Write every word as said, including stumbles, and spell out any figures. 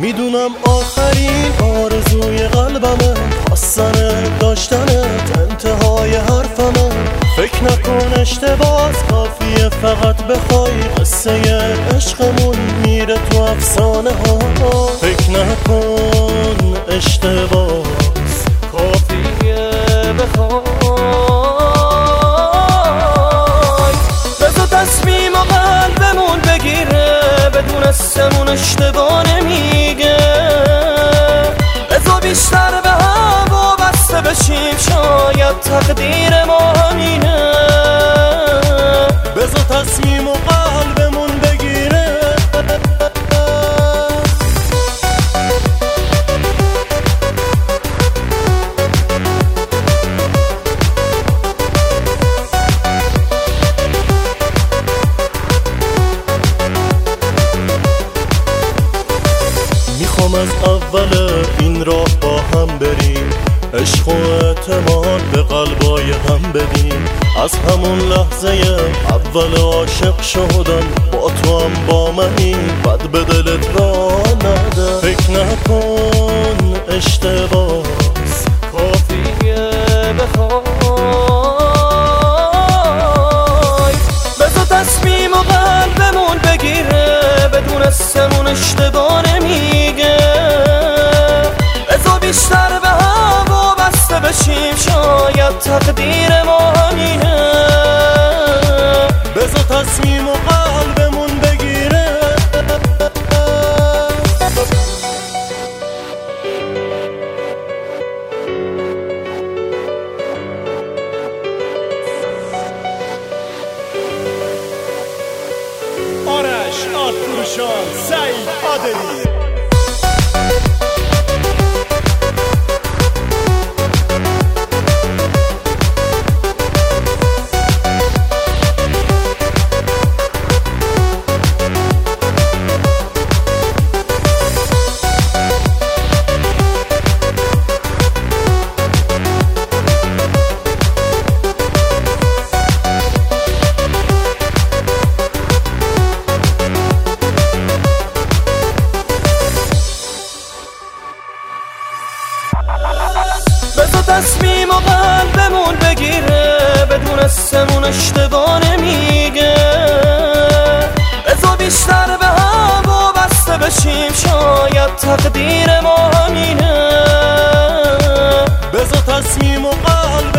میدونم آخرین آرزوی قلبمه، خواستن داشتنت انتهای حرفمه. فکر نکن اشتباس، کافیه فقط بخوای، قصه عشقمون میره تو افسانه ها. فکر نکن اشتباس، کافیه بخوای. بذار تصمیم و قلبمون بگیره، بدون استمون اشتباه نمیگه. بذار بیشتر به هم وابسته بشیم، شاید تقدیر ما همینه. بذار تصمیم و قلبمون بگیره. میخوام از اول این راه با هم بریم، عشق و اعتماد به قلبای هم بدیم. از همون لحظه اول عاشق شدم، با تو هم با منی، بد به دلت را نده. فکر نکن اشتباس، کافیه بخوای. بذار تصمیم و قلبمون بگیره، بدون استمون اشتباه نمیگه. بذار بیشتر به هم وابسته بشیم، شاید تقدیر ما همینه. بذار تصمیم و قلبمون بگیره. آرش آتفروشان، سعید عادلی. بذار تصمیم و قلبمون بگیره، بدون استمون اشتباه نمیگه. بذار بیشتر به هم وابسته بشیم، شاید تقدیر ما همینه. بذار تصمیم و قلب